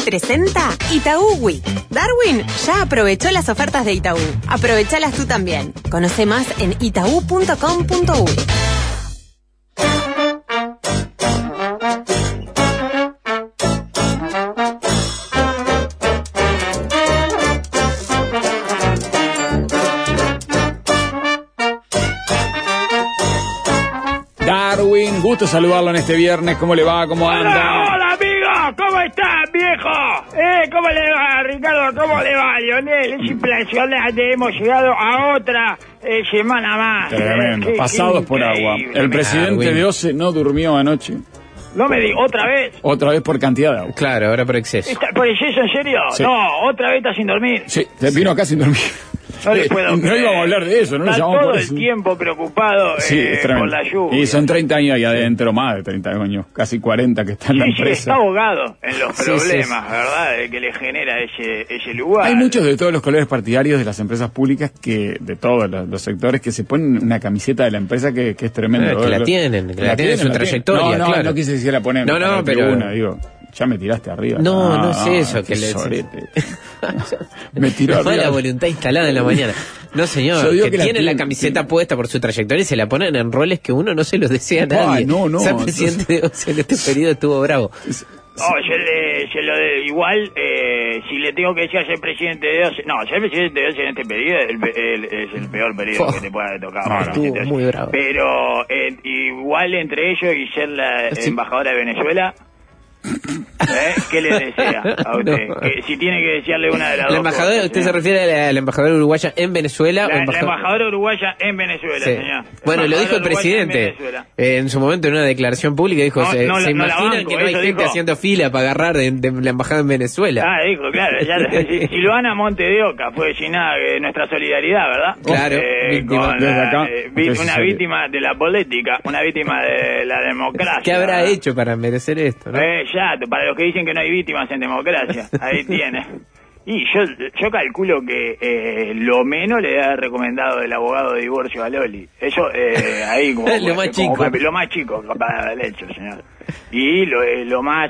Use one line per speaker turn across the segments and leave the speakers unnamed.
presenta Itaú Week. Darwin ya aprovechó las ofertas de Itaú. Aprovechalas tú también. Conoce más en itaú.com.uy.
Darwin, gusto saludarlo en este viernes. ¿Cómo le va? ¿Cómo anda?
Hola amigo, ¿cómo estás, viejo? ¿Cómo le va, Ricardo? ¿Cómo le va, Lionel? Es impresionante, hemos llegado a otra semana más.
Tremendo, pasados por agua. El presidente de OCE no durmió anoche.
No me digas, ¿otra vez?
Otra vez por cantidad de agua.
Claro, ahora por exceso.
¿Por exceso, en serio?
Sí.
No, otra vez está sin dormir.
Sí, vino acá sin dormir.
No le puedo
No
creer.
íbamos a hablar de eso, no
Está
nos llamamos
todo
por
el
eso.
tiempo preocupado
Sí, es
por
tremendo.
la lluvia.
Y son 30 años ahí adentro, más de 30 años, casi 40 que está en la
Sí,
empresa.
está ahogado en los
Sí,
problemas,
sí.
¿verdad? Que le genera ese lugar.
Hay muchos de todos los colores partidarios de las empresas públicas, que de todos los sectores, que se ponen una camiseta de la empresa que es tremendo.
Que la tienen, que la tienen en su trayectoria,
No,
claro.
no quise decir la ponen.
No,
para
pero-
tribuna, digo, ya me tiraste arriba.
No, no es eso,
qué
que le-
sorete. Me tiró
La
arriba.
mala voluntad instalada en la mañana. No, señor,
Yo digo
que
que la
tienen la
tienen,
camiseta
sí.
puesta por su trayectoria y se la ponen en roles que uno no se los desea a nadie.
no,
Ser presidente de OCE en este periodo estuvo bravo.
No, igual, si le tengo que decir a ser presidente de OCE, no, ser presidente de OCE en este periodo es el peor periodo que te pueda tocar.
No,
estuvo muy bravo.
Pero igual entre ellos y ser la
Sí.
embajadora de Venezuela, ¿qué le desea a usted?
No.
Que si tiene que desearle una de las
La
dos
embajadora,
cosas,
¿usted se
señor.
refiere a la embajadora uruguaya en Venezuela?
La
o
embajadora uruguaya en Venezuela,
Sí.
señor.
Bueno, lo dijo el
Embajadora uruguaya en
presidente.
Venezuela.
En su momento, en una declaración pública, dijo:
No,
¿se
no la
imaginan
banco,
que no hay
eso
gente
dijo.
haciendo fila para agarrar de la embajada en Venezuela?
Ah, dijo, claro. Silvana Monte de Oca fue designada nuestra solidaridad, ¿verdad?
Claro, víctima.
Con
Desde acá,
una víctima de la política, una víctima de la democracia.
¿Qué habrá hecho para merecer esto? ¿no?
Ya, para los que dicen que no hay víctimas en democracia, ahí tiene. Y yo calculo que lo menos le ha recomendado el abogado de divorcio a Loli. Eso, ahí como...
Lo más chico.
Lo más chico, para el hecho, señor. Y lo más,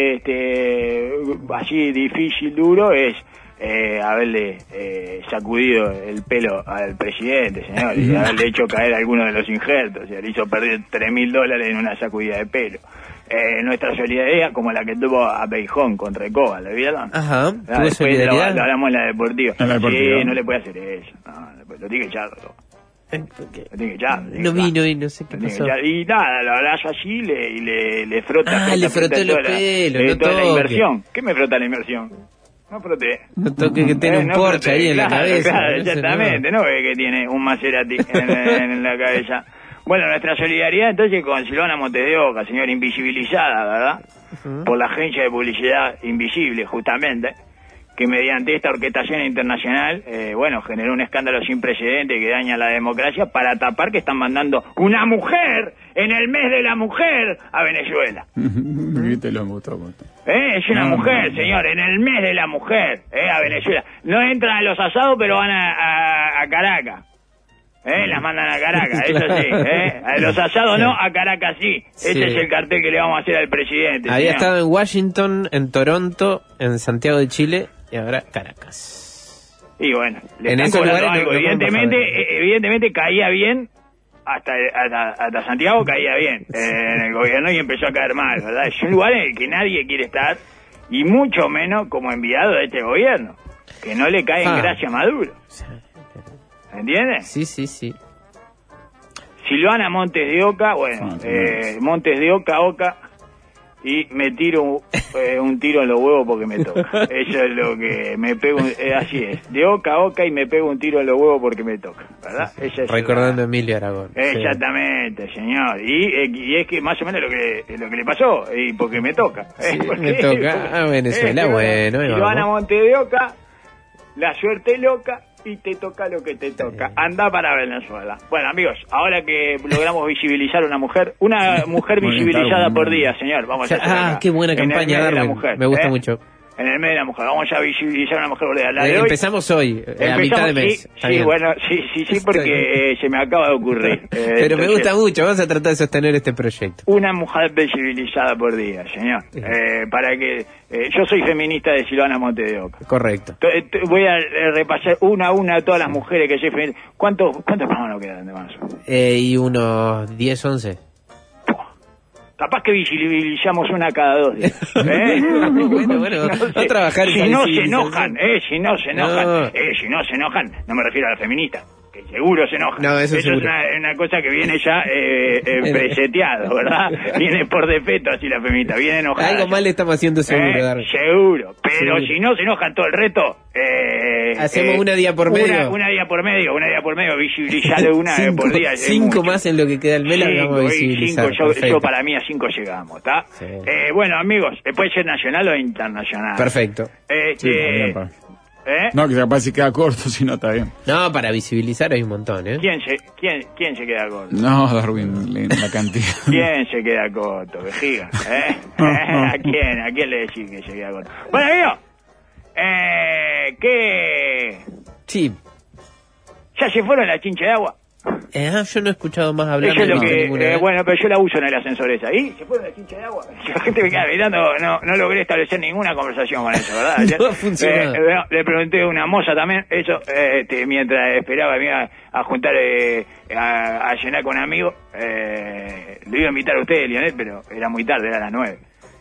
así difícil, duro, es haberle sacudido el pelo al presidente, señor, y haberle hecho caer alguno de los injertos. O sea, le hizo perder $3.000 en una sacudida de pelo. Nuestra solidaridad, como la que tuvo a Beijón contra Recoba, ¿lo vieron?
Ajá,
Ah,
tuvo
después
solidaridad.
lo hablamos en la deportiva.
En la deportiva.
Sí, no le puede hacer eso. No, lo tiene que echar. Lo tiene que echar.
No vino y no sé qué
Lo tiene que
pasó.
echar. Y nada, lo abrazo así y le frota.
Ah, le frotó los
toda la-
pelos, no
toda la
toque.
inversión. ¿Qué me frota la inversión? No froté.
No toque que tiene un
No
Porsche
froté,
ahí en la
claro,
cabeza.
claro,
Eso
exactamente, no ve que tiene un Maserati en la cabeza. Bueno, nuestra solidaridad entonces con Silvana Montes de Oca, señora invisibilizada, ¿verdad? Por la agencia de publicidad Invisible, justamente, que mediante esta orquestación internacional, generó un escándalo sin precedentes que daña la democracia para tapar que están mandando una mujer en el mes de la mujer a Venezuela.
Viste, lo gustó.
Es una
No,
mujer,
no.
señor, en el mes de la mujer, a Venezuela. No entran a los asados, pero van a Caracas. Las mandan a Caracas, eso sí. A los asados no, a Caracas sí. Ese
Sí.
es el cartel que le vamos a hacer al presidente.
Había
señor.
estado en Washington, en Toronto, en Santiago de Chile y ahora Caracas.
Y bueno, le
En
están
esos
cobrando
lugares
algo.
no pueden
Evidentemente caía bien, hasta Santiago caía bien en el gobierno y empezó a caer mal, ¿verdad? Es un lugar en el que nadie quiere estar, y mucho menos como enviado de este gobierno, que no le cae en gracia a Maduro. ¿Entiendes?
Sí, sí, sí.
Silvana Montes de Oca, Montes de Oca, y me tiro un tiro en los huevos porque me toca. Eso es lo que me pego, así es, de Oca a Oca y me pego un tiro en los huevos porque me toca, ¿verdad? Esa es
Recordando a Emilio Aragón.
Exactamente, señor. Y es que más o menos lo que le pasó, y porque me toca.
Sí,
Porque-
me toca a Venezuela, bueno. ahí
Silvana
vamos.
Montes de Oca, la suerte loca, y te toca lo que te toca. Anda para Venezuela. Bueno, amigos, ahora que logramos visibilizar una mujer
Muy bien,
visibilizada
claro,
por
muy bien.
día, señor. Vamos a hacer
Ah,
acá.
qué buena
En el
campaña,
mes de la
Darwin.
mujer,
Me gusta mucho.
en el mes de la mujer. Vamos a visibilizar a la mujer bordera. La de hoy,
empezamos hoy, a mitad de mes.
Sí, bueno, sí, porque se me acaba de ocurrir.
Pero me gusta mucho, vamos a tratar de sostener este proyecto.
Una mujer visibilizada por día, señor. Para que... yo soy feminista de Silvana Montes de Oca.
Correcto.
Voy a repasar una a una a todas las mujeres que soy feminista. ¿Cuántos programas nos quedan de más?
Y unos 10, 11.
Capaz que visibilizamos una cada 2 días.
Bueno,
No
a trabajar
si
esa
no se
visibilización.
si no se enojan, no me refiero a la feminista, que seguro se enojan.
No, eso seguro.
Es una cosa que viene ya preseteado, ¿verdad? Viene por defecto así la feminista, viene enojada.
Algo mal le estamos haciendo seguro, Darwin.
Seguro, pero
Seguro.
si no se enojan todo el resto...
hacemos una día por medio.
Una día por medio, visibilizar una por día.
5 más en lo que queda el mes, la vamos a visibilizar.
Yo para mí a 5 llegamos, ¿está?
Sí.
Bueno, amigos, puede ser nacional o internacional.
Perfecto.
Sí, también, no, que capaz se queda corto, si no está bien.
No, para visibilizar hay un montón, ¿eh?
¿Quién se queda corto?
No, Darwin, la cantidad.
¿Quién se queda corto, vejiga? ¿A quién le decís que se queda corto? Bueno, amigo, ¿qué?
Sí.
¿Ya se fueron las chinches de agua?
Yo no he escuchado más hablar
Eso es lo
de
que,
ninguna vez.
bueno, pero yo la uso en el ascensor esa. ¿Y se fueron las chinches de agua? La gente me queda mirando, no logré establecer ninguna conversación con eso, ¿verdad?
No ha funcionado.
Le pregunté a una moza también, eso, mientras esperaba, me iba a juntar, a cenar con amigos, le iba a invitar a usted, Lionel, pero era muy tarde, era las 9.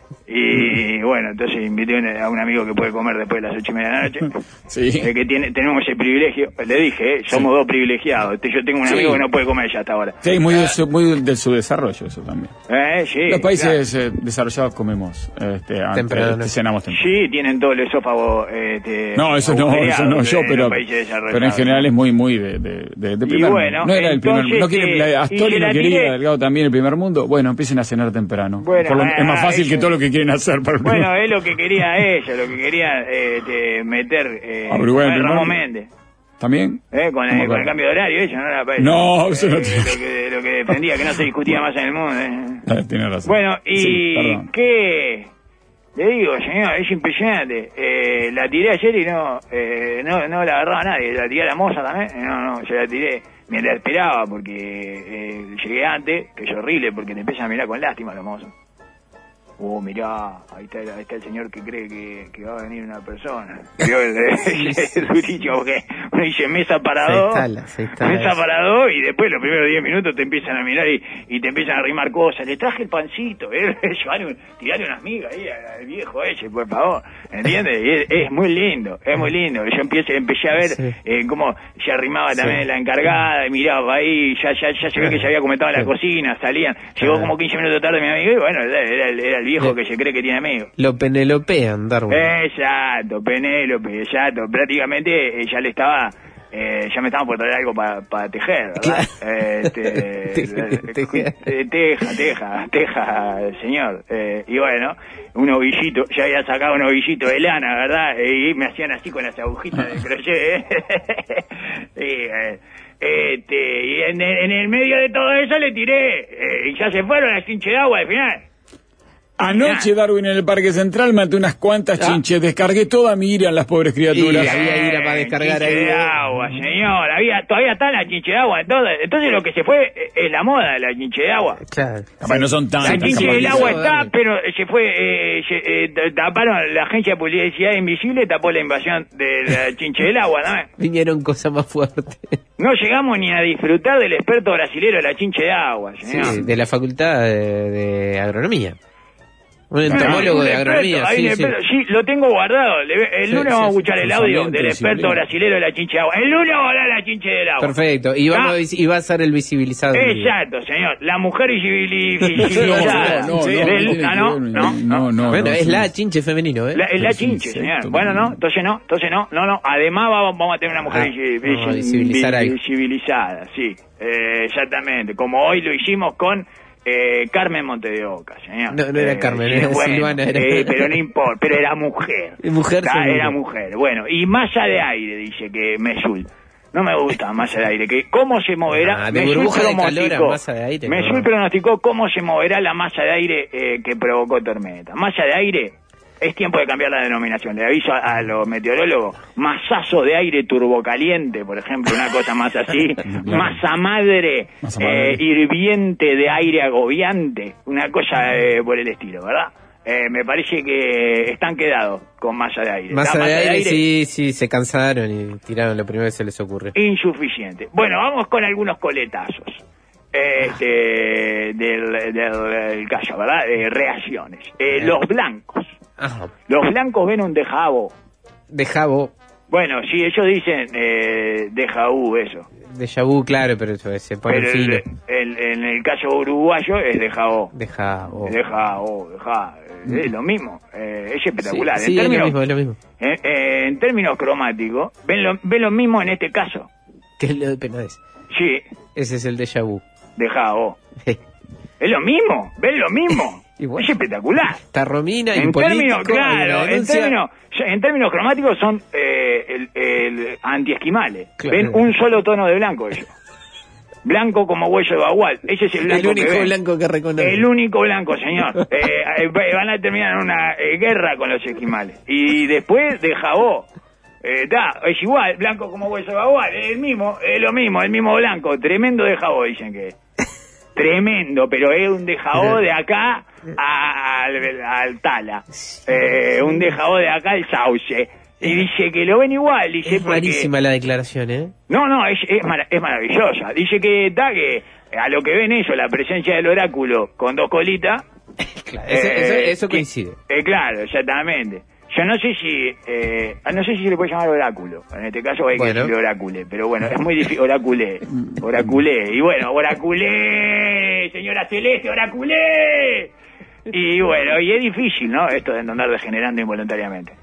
Y bueno, entonces invité a un amigo que puede comer después de las 8:30 de la noche.
Sí.
Que tenemos ese privilegio. Le dije, somos dos privilegiados. Yo tengo un amigo que no puede comer ya hasta ahora.
Sí, muy de su desarrollo eso también.
Sí,
Los países desarrollados comemos
Temprano.
cenamos temprano.
Sí, tienen todo el esófago.
No, eso no yo, pero en general es muy de primer
bueno,
mundo. No era el primer mundo. No quiere, Astori no quería, Delgado también el primer mundo. Bueno, empiecen a cenar temprano.
Bueno,
es más fácil que todo lo que quieren hacer para el primer
Bueno, es lo que quería ella, lo que quería meter Ramón Méndez.
¿También?
Con el cambio de horario, ella no era para eso.
No, eso no tiene.
Lo que defendía, que no se discutía más en el mundo.
Tiene razón.
Bueno, y
sí,
¿qué? Le digo, señor, es impresionante. La tiré ayer y no la agarraba nadie. La tiré a la moza también. No, yo la tiré mientras esperaba porque llegué antes, que es horrible porque te empiezan a mirar con lástima los mozos. Mirá, ahí está el señor que cree que va a venir una persona. Es durísimo porque uno dice mesa para dos, mesa para dos, y después los primeros 10 minutos te empiezan a mirar y te empiezan a arrimar cosas. Le traje el pancito, tirarle unas migas ahí al viejo ese, por favor, ¿entiendes? Es muy lindo, es muy lindo. Yo empecé a ver cómo se arrimaba también la encargada, y miraba ahí, ya se ve que se había comentado en la cocina, salían, llegó como 15 minutos tarde mi amigo y bueno, era el viejo que se cree que tiene amigos.
Lo penelopean, Darwin.
Exacto, Penélope, exacto. Prácticamente ya le estaba... ya me estaban por traer algo para tejer, ¿verdad? Teja, señor. Y bueno, un ovillito, ya había sacado un ovillito de lana, ¿verdad? Y me hacían así con las agujitas de crochet. Y en el medio de todo eso le tiré, y ya se fueron las chinches de agua al final.
Anoche, Darwin, en el Parque Central maté unas cuantas chinches, descargué toda mi ira en las pobres criaturas.
Y había ira para descargar ahí.
De agua, señor, todavía está la chinche de agua. Entonces lo que se fue es la moda de la chinche de agua.
Claro.
Capaz no son tantas.
La chinche del agua está, pero se fue, taparon la agencia de publicidad invisible, tapó la invasión de la chinche del agua, ¿no?
Vinieron cosas más fuertes.
No llegamos ni a disfrutar del experto brasilero de la chinche de agua, señor.
Sí, de la Facultad de Agronomía. Un entomólogo de agronomía, sí.
Lo tengo guardado. El lunes vamos a escuchar el audio del experto brasilero de la chinche de agua. El lunes vamos a hablar de la chinche del agua.
Perfecto. Y va a ser el visibilizado.
Exacto, señor. La mujer visibilizada.
No.
Bueno, es la chinche femenino, ¿eh?
Es la chinche, señor. Bueno, no. Entonces no. Además vamos a tener una mujer visibilizada, sí. Exactamente. Como hoy lo hicimos con... Carmen Montes de Oca, señor.
No era Carmen, era Silvana.
Pero no importa, pero era mujer. Era mujer. Bueno, y malla de aire, dice que Mesul. No me gusta malla de aire. Que ¿cómo se moverá?
Mesul
pronosticó cómo se moverá la malla de aire que provocó tormenta. Malla de aire es tiempo de cambiar la denominación. Le aviso a los meteorólogos, masazo de aire turbocaliente, por ejemplo, una cosa más así, masa madre, hirviente de aire agobiante, una cosa por el estilo, ¿verdad? Me parece que están quedados con masa de aire.
Masa de aire, sí, se cansaron y tiraron lo primero que se les ocurre.
Insuficiente. Bueno, vamos con algunos coletazos del caso, ¿verdad? Reacciones. Los blancos.
Ajá.
Los blancos ven un déjà vu.
Déjà vu.
Bueno, sí, ellos dicen déjà vu, eso.
Déjà vu, claro, pero eso se pone
pero
fino.
En el caso uruguayo es déjà vu.
Déjà vu.
Es lo mismo. Es espectacular.
Sí, es lo mismo.
En términos cromáticos, ven lo mismo en este caso.
¿Qué es lo de Penades?
Sí.
Ese es el déjà vu.
Déjà vu. Es lo mismo, ven lo mismo. Es espectacular.
Está Romina y
en
político,
términos, claro, en términos cromáticos son el antiesquimales.
Claro.
Ven un solo tono de blanco ellos. Blanco como hueso de bagual. Ese es el blanco.
El único blanco que reconoce.
El único blanco, señor. Van a terminar en una guerra con los esquimales. Y después de jabó. Es igual, blanco como hueso de bagual. Es lo mismo, el mismo blanco. Tremendo de jabó, dicen que es. Tremendo, pero es un dejao de acá al Tala. Un dejao de acá al Sauce. Y dice que lo ven igual. Dice
es rarísima la declaración, ¿eh?
No, es maravillosa. Dice que a lo que ven ellos, la presencia del oráculo con dos colitas.
Claro, eso coincide.
Claro, exactamente. Yo no sé si se le puede llamar oráculo. En este caso hay que decirle orácule. Pero bueno, es muy difícil. Oraculé. Y bueno, oraculé, señora Celeste, oraculé. Y bueno, y es difícil, ¿no? Esto de andar degenerando involuntariamente.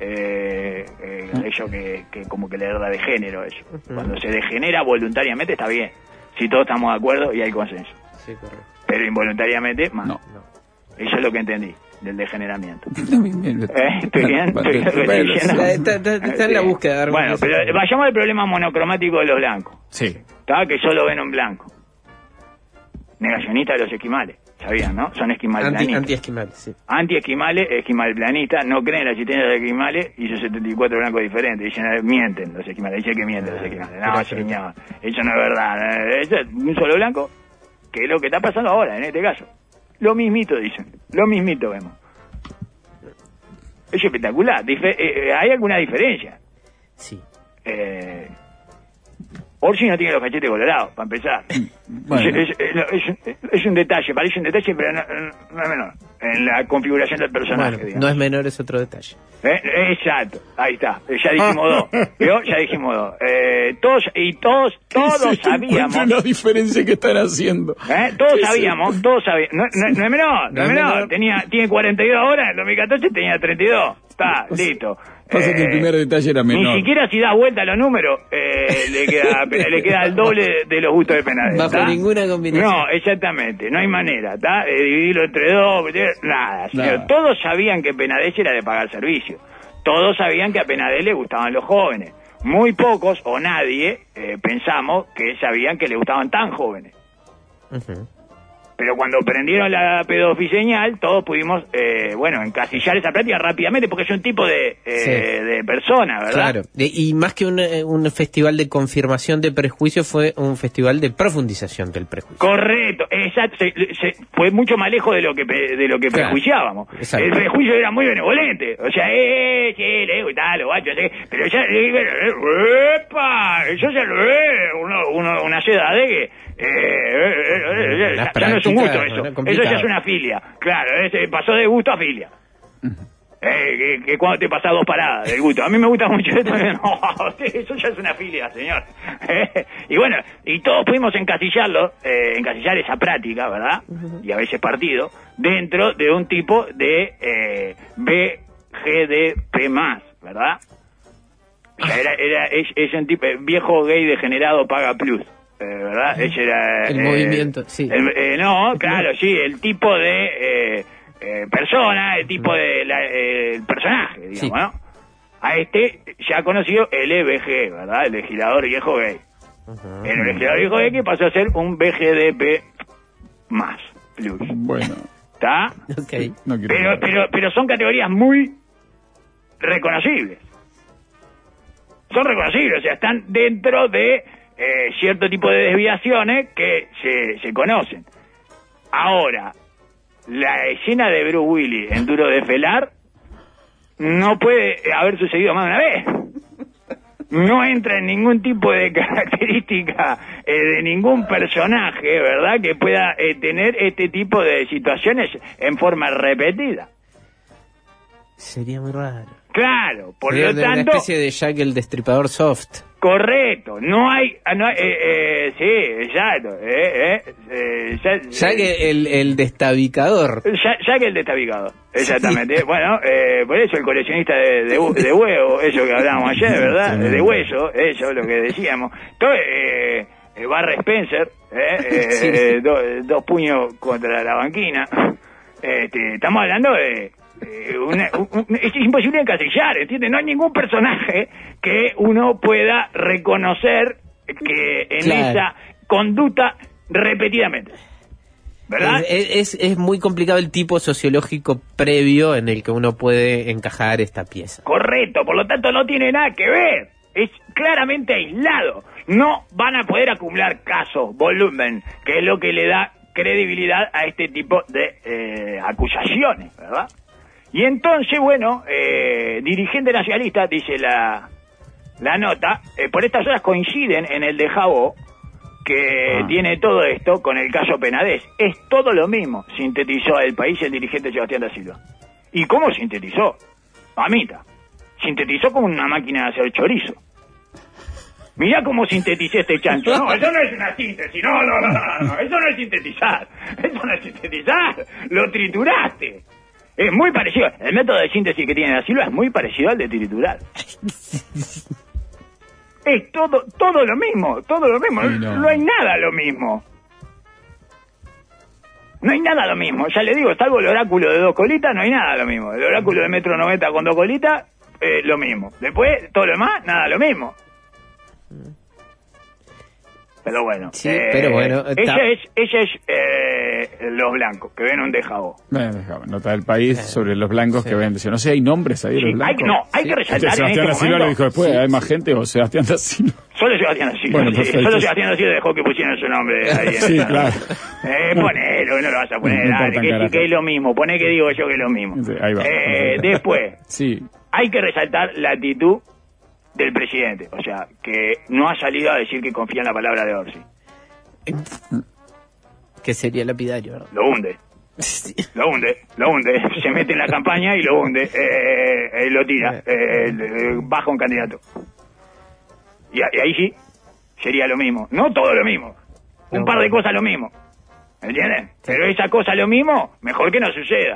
Eso que como que le da de género eso. Cuando se degenera voluntariamente está bien. Si todos estamos de acuerdo y hay consenso.
Sí, correcto.
Pero involuntariamente, más.
No.
Eso es lo que entendí del degeneramiento.
Estoy bien.
¿Estoy bien?
Está en la búsqueda.
Bueno, pero vayamos al problema monocromático de los blancos.
Sí.
¿Está? Que solo ven un blanco. Negacionista de los esquimales. ¿Sabían, no? Son esquimalplanistas.
Anti-esquimales, sí.
Anti-esquimales, esquimalplanistas, no creen en la existencia de los esquimales y sus 74 blancos diferentes. Dicen, mienten los esquimales. Dicen que mienten los esquimales. No, señor. Eso no es verdad. Eso es un solo blanco, que es lo que está pasando ahora, en este caso. Lo mismito dicen. Lo mismito vemos. Es espectacular. ¿Hay alguna diferencia?
Sí.
Orsi no tiene los cachetes colorados, para empezar.
Bueno.
Es un detalle, parece un detalle, pero no es menor. En la configuración del personaje,
Bueno,
digamos.
no es menor, es otro detalle.
Exacto, ahí está. Ya dijimos dos. ¿Vio? Ya dijimos dos. Todos sabíamos.
la diferencia que están haciendo.
Todos sabíamos. No es menor. Tiene 42 ahora, en 2014 tenía 32. Está, listo.
Pasa que el primer detalle era menor.
Ni siquiera si da vuelta a los números, le queda el doble de los gustos de Penades.
Bajo ninguna combinación.
No, exactamente, no hay manera, ¿está? Dividirlo entre dos, nada. Señor. Todos sabían que Penades era de pagar servicio. Todos sabían que a Penades le gustaban los jóvenes. Muy pocos, o nadie, pensamos que sabían que le gustaban tan jóvenes.
Uh-huh.
Pero cuando prendieron la pedofiseñal, todos pudimos, encasillar esa práctica rápidamente, porque es un tipo de persona, ¿verdad?
Claro, y más que un festival de confirmación de prejuicio, fue un festival de profundización del prejuicio.
Correcto, exacto, fue mucho más lejos de lo que prejuiciábamos.
Exacto.
El prejuicio era muy benevolente, o sea, sí, le gusta, lo guacho, pero ya, ¡epa! Yo ya lo ve, una ciudad de que ya no es un gusto eso. Eso ya es una filia. Claro, pasó de gusto a filia. Que cuando te pasas dos paradas del gusto. A mí me gusta mucho esto. No, eso ya es una filia, señor. Y bueno, y todos pudimos encasillar esa práctica, ¿verdad? Y a veces partido, dentro de un tipo de BGDP+, ¿verdad? O sea, es un tipo viejo gay degenerado paga plus. ¿Verdad? Ese era
el movimiento, sí.
No, claro, sí, el tipo de persona, el tipo de el personaje, digamos, sí. ¿No? A ya conocido el EBG, ¿verdad? El legislador viejo gay. Uh-huh. El legislador viejo gay que pasó a ser un BGDP plus.
Bueno.
¿Está?
Okay.
Pero son categorías muy reconocibles. Son reconocibles, o sea, están dentro de cierto tipo de desviaciones que se conocen. Ahora, la escena de Bruce Willis en Duro de Felar no puede haber sucedido más de una vez. No entra en ningún tipo de característica de ningún personaje, ¿verdad?, que pueda tener este tipo de situaciones en forma repetida.
Sería muy raro.
Claro, por
Sería
lo
una
tanto...
especie de Jack el Destripador soft.
Correcto, no hay... sí, exacto.
Jack el Destabicador.
Jack el Destabicador, exactamente. Sí. Bueno, por eso el coleccionista de huevo, eso que hablábamos ayer, ¿verdad?
Sí.
De hueso, eso lo que decíamos. Entonces, Barra Spencer,
sí.
Dos puños contra la banquina. Estamos hablando de... es imposible encasillar, ¿entiendes? No hay ningún personaje que uno pueda reconocer que en esa conducta repetidamente, ¿verdad?
Es muy complicado el tipo sociológico previo en el que uno puede encajar esta pieza.
Correcto, por lo tanto no tiene nada que ver, es claramente aislado. No van a poder acumular casos, volumen, que es lo que le da credibilidad a este tipo de acusaciones, ¿verdad? Y entonces, bueno, dirigente nacionalista, dice la nota, por estas horas coinciden en el de Jabó, que tiene todo esto con el caso Penades. Es todo lo mismo, sintetizó El País el dirigente Sebastián da Silva. ¿Y cómo sintetizó? Mamita, sintetizó como una máquina de hacer chorizo. Mirá cómo sinteticé este chancho. No, eso no es una síntesis, no, eso no es sintetizar. Eso no es sintetizar, lo trituraste. Es muy parecido. El método de síntesis que tiene Da Silva es muy parecido al de triturar. Es todo lo mismo, todo lo mismo. No hay nada lo mismo. No hay nada lo mismo. Ya le digo, salvo el oráculo de 2 colitas, no hay nada lo mismo. El oráculo de 1,90 m con 2 colitas, lo mismo. Después, todo lo demás, nada lo mismo. Pero bueno,
sí, pero bueno,
ella es los blancos que ven un dejado.
Nota del País sobre los blancos que ven. No sé, hay nombres ahí de los blancos.
Hay que resaltar.
Sebastián da Silva lo dijo después, ¿hay más gente o Sebastián da Silva?
Solo Sebastián da Silva.
Bueno,
solo Sebastián da Silva dejó que pusieran su nombre ahí.
Sí, claro.
Ponelo, no lo vas a poner. Dale, que es lo mismo. Poné que digo yo que es lo mismo.
Sí, ahí va.
Después,
sí,
hay que resaltar la actitud del presidente, o sea, que no ha salido a decir que confía en la palabra de Orsi.
Que sería lapidario, ¿verdad?
Lo hunde. Sí. Lo hunde. Se mete en la campaña y lo hunde. Lo tira. Baja un candidato. Y ahí sí, sería lo mismo. No todo lo mismo. Un par de cosas lo mismo. ¿Entienden? Sí. Pero esa cosa lo mismo, mejor que no suceda.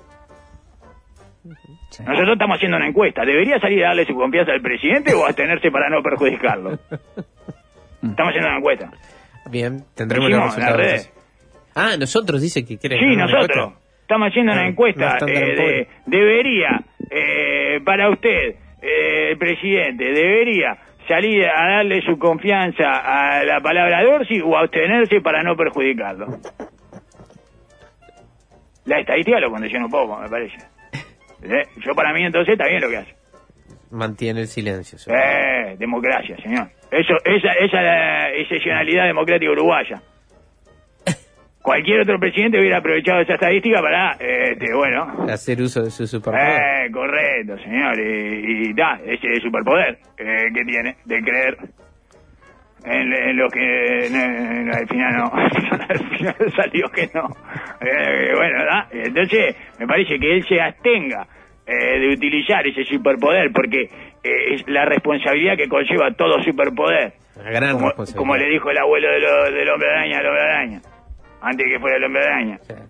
Sí. Nosotros estamos haciendo una encuesta. ¿Debería salir a darle su confianza al presidente o abstenerse para no perjudicarlo? Estamos haciendo una encuesta.
Bien, tendremos los resultados. Nosotros dice que quieren.
Sí, nosotros. Estamos haciendo una encuesta. Debería, para usted, el presidente, debería salir a darle su confianza a la palabra de Orsi o abstenerse para no perjudicarlo. La estadística lo condiciona un poco, me parece. Yo para mí entonces está bien lo que hace.
Mantiene el silencio.
Democracia, señor. Esa es la excepcionalidad democrática uruguaya. Cualquier otro presidente hubiera aprovechado esa estadística para,
hacer uso de su superpoder.
Correcto, señor. Y ese superpoder que tiene de creer en lo que al final no. Al final salió que no. ¿Verdad? Entonces, me parece que él se abstenga de utilizar ese superpoder, porque es la responsabilidad que conlleva todo superpoder.
Una gran responsabilidad.
Como le dijo el abuelo del hombre araña al hombre araña, antes que fuera el hombre araña. Sí.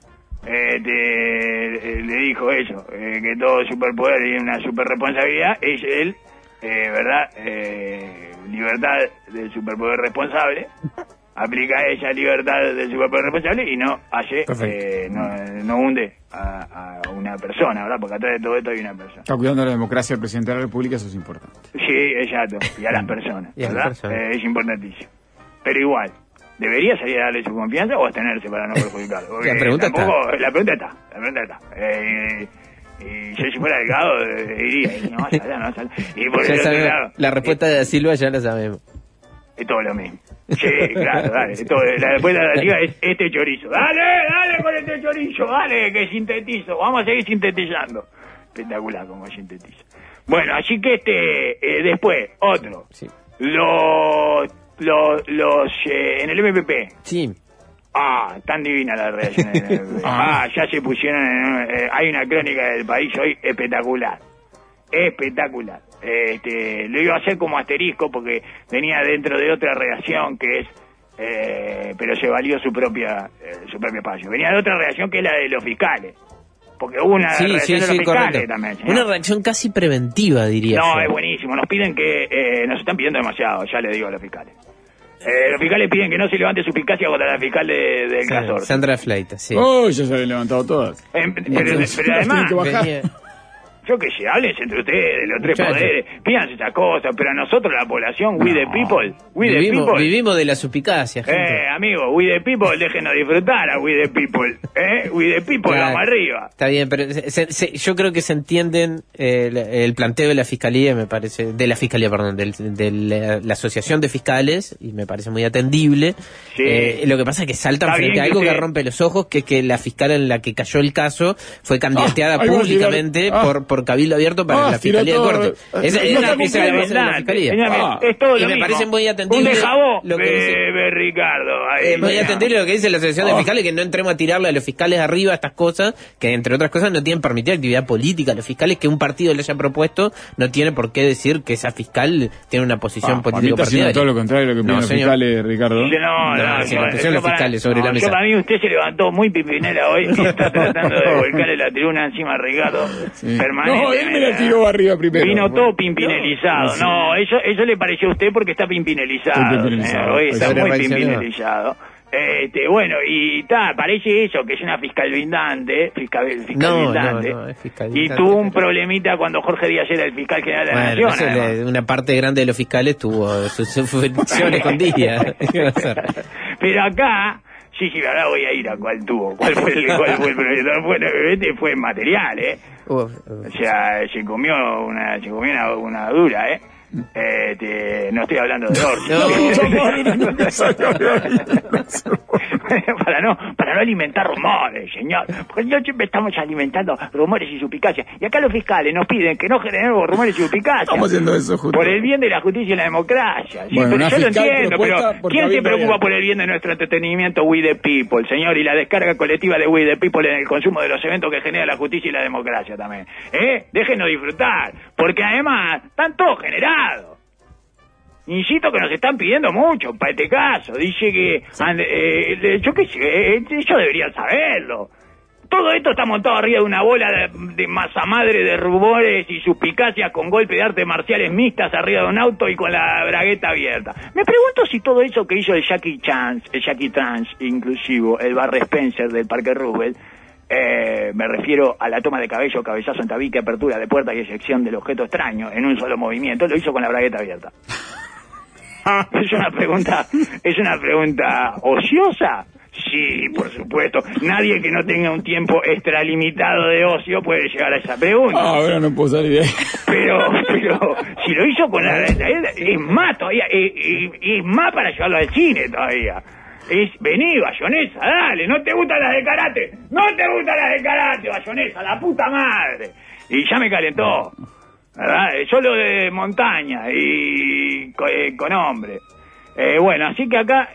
Le dijo eso, que todo superpoder y una superresponsabilidad es él, ¿verdad? Libertad del superpoder responsable. Aplica esa libertad del superpoder responsable y no hace, no hunde a una persona, ¿verdad? Porque atrás de todo esto hay una persona.
Está cuidando la democracia del presidente de la República, eso es importante.
Sí, exacto. Y a las personas, ¿verdad? Es importantísimo. Pero igual, ¿debería salir a darle su confianza o abstenerse para no perjudicarlo?
La pregunta está.
Y yo si fuera delgado diría, no, salá. Y por
Ya
el otro
sabemos,
lado,
la respuesta de Da Silva ya la sabemos.
es todo lo mismo. Sí, claro, dale. La respuesta de la liga es este chorizo. Dale con este chorizo, dale, que sintetizo. Vamos a seguir sintetizando. Espectacular como sintetiza. Bueno, así que después, otro.
Sí.
Los en el MPP.
Sí.
Tan divina la reacción en el MPP. Ya se pusieron hay una crónica del país hoy espectacular. Espectacular. Lo iba a hacer como asterisco porque venía dentro de otra redacción que es pero se valió su propio espacio. Venía de otra redacción que es la de los fiscales. Porque hubo una reacción de los fiscales
correcto.
también, señor.
Una reacción casi preventiva, diría
No,
yo.
es buenísimo. Nos piden que... nos están pidiendo demasiado, ya le digo a los fiscales. Los fiscales piden que no se levante suspicacia contra la fiscal del
Sí,
Casor.
Sandra Fleita, sí.
Oh, ya se habían levantado todas.
Pero además...
Venía-
Yo que sé, háblense entre ustedes, los tres
Muchachos.
poderes, pídanse esas cosas, pero a nosotros la población, we the people,
vivimos de la suspicacia, gente.
amigo, we the people, déjenos disfrutar a we the people, we the people,
Claro.
vamos arriba.
Está bien, pero yo creo que se entienden el planteo de la fiscalía, me parece, de la fiscalía, perdón, de la asociación de fiscales, y me parece muy atendible.
Sí.
Lo que pasa es que saltan
Está
frente
bien
a
que
algo que
usted-
rompe los ojos, que es que la fiscal en la que cayó el caso fue candidateada
ahí va a
públicamente
llegar.
por Cabildo Abierto para la
tiró
Fiscalía de
todo.
Corte.
No
Esa
está
es la base de la
Adelante,
fiscalía.
señor, es todo
Y
lo
me
mismo.
parece muy atendible
Un dejabó,
lo que dice.
Ricardo. Ahí,
Muy
mira.
atendible lo que dice la Asociación de Fiscales, que no entremos a tirarle a los fiscales arriba estas cosas, que entre otras cosas no tienen permitida actividad política. Los fiscales que un partido le haya propuesto no tiene por qué decir que esa fiscal tiene una posición
Para mí
político
está haciendo
partidaria.
todo lo contrario de lo que piden
No,
los
señor.
fiscales, Ricardo.
Sí, no,
si la pusieron los
para-
fiscales sobre la mesa.
Yo para mí usted se levantó muy pipinela hoy y está tratando de volcarle la tribuna encima a Ricardo
Sí.
permanentemente.
No, él me la tiró arriba primero.
Vino todo pimpinelizado. No, eso le pareció a usted porque está pimpinelizado.
Estoy pimpinelizado.
señor. Hoy está
Sobre
muy
reaccionó.
pimpinelizado. Bueno, y parece eso, que es una fiscal blindante,
No,
blindante,
no, es fiscal
y
blindante.
tuvo un problemita cuando Jorge Díaz era el fiscal general de la
Bueno,
Nación.
entonces,
además.
una parte grande de los fiscales tuvo su función escondida. ¿Qué va a hacer?
Pero acá, sí, ahora voy a ir a cuál tuvo, cuál fue el proyecto. Bueno, este fue material,
Uf,
O sea, se comió una dura, no estoy hablando de Orsi. para no alimentar rumores, señor. Porque no siempre estamos alimentando rumores y suspicacias. Y acá los fiscales nos piden que no generemos rumores y suspicacias.
Estamos haciendo eso justo.
Por el bien de la justicia y la democracia. Sí,
Bueno,
pero
una
yo lo
fiscal
entiendo, pero
propuesta por
¿quién se
Cabildo
preocupa
Abierto?
por el bien de nuestro entretenimiento? We the People, señor, y la descarga colectiva de We the People en el consumo de los eventos que genera la justicia y la democracia también. Déjenos disfrutar, porque además están todos generados. Insisto que nos están pidiendo mucho para este caso. Dice que, yo qué sé, ellos deberían saberlo. Todo esto está montado arriba de una bola de masa madre de rumores y suspicacias con golpe de artes marciales mixtas arriba de un auto y con la bragueta abierta. Me pregunto si todo eso que hizo el Jackie Trans, inclusivo, el Barry Spencer del Parque Roosevelt, me refiero a la toma de cabello, cabezazo en tabique, apertura de puerta y eyección del objeto extraño en un solo movimiento, lo hizo con la bragueta abierta. Es una pregunta ociosa. Sí, por supuesto. Nadie que no tenga un tiempo extralimitado de ocio puede llegar a esa pregunta.
Ahora no puedo salir de ahí.
Pero si lo hizo con la es más todavía, es más para llevarlo al cine todavía. Vení, Bayonesa, dale, ¿no te gustan las de karate? ¿No te gustan las de karate, Bayonesa? La puta madre. Y ya me calentó, ¿verdad? Yo lo de montaña y con hombre. Bueno, así que acá,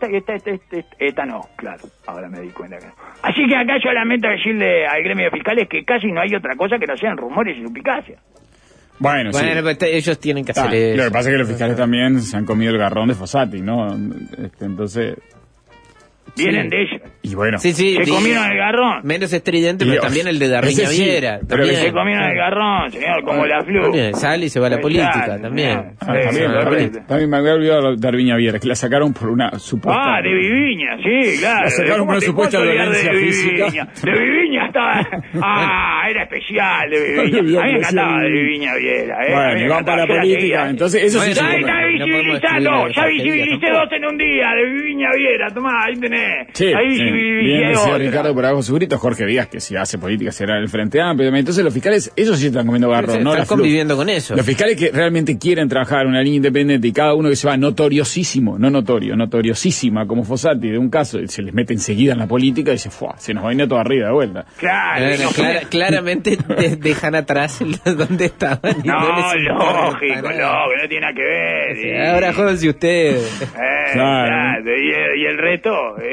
esta no, claro, ahora me di cuenta que no. Así que acá yo lamento decirle al gremio de fiscales que casi no hay otra cosa que no sean rumores y suspicacias.
Bueno, sí.
Pero ellos tienen que hacer eso.
Lo que pasa es que los fiscales también se han comido el garrón de Fossati, ¿no? Entonces...
Vienen de ellos.
Y bueno...
Sí,
Se comieron el garrón.
Menos estridente, pero
Dios.
también el de Darriña
Ese sí,
Viera.
pero
También.
Se comieron el garrón, señor, como la flu.
También sale y se va a la política,
Claro,
también.
También me había olvidado de Darviña Viera, que la sacaron por una supuesta...
De Viviña, sí, claro.
La sacaron
¿Cómo
por una
te
supuesta
puedo olvidar
violencia
de
física?
Viviña? De Viviña estaba... era especial de Viviña. A mí me encantaba de Viviña Viera. A
Bueno,
mí me
y van
encantaba,
para
yo
la
la
política,
seguía.
entonces eso sí
Bueno,
se
Ya
come.
está
no podemos
visibilizando,
excluir
ya
a
visibilicé
Evangelina
2 en un día de Viviña Viera. Tomá, ahí tenés.
Sí,
Ahí
bien decía Ricardo por abajo su grito, Jorge Díaz, que si hace política será en el Frente Amplio. Entonces los fiscales, ellos sí están comiendo garrón, ¿no?
Están conviviendo con eso.
Los fiscales que realmente quieren trabajar en una línea independiente y cada uno que se va notoriosísimo, no notorio, notoriosísima, como Fossati, de un caso, se les mete enseguida en la política y dice, ¡fua! Se nos va a ir todo arriba de vuelta.
Claro.
Claramente dejan atrás dónde estaban.
No, lógico, no tiene nada que ver.
Sí, ahora jódense ustedes.
Claro.
Y el reto.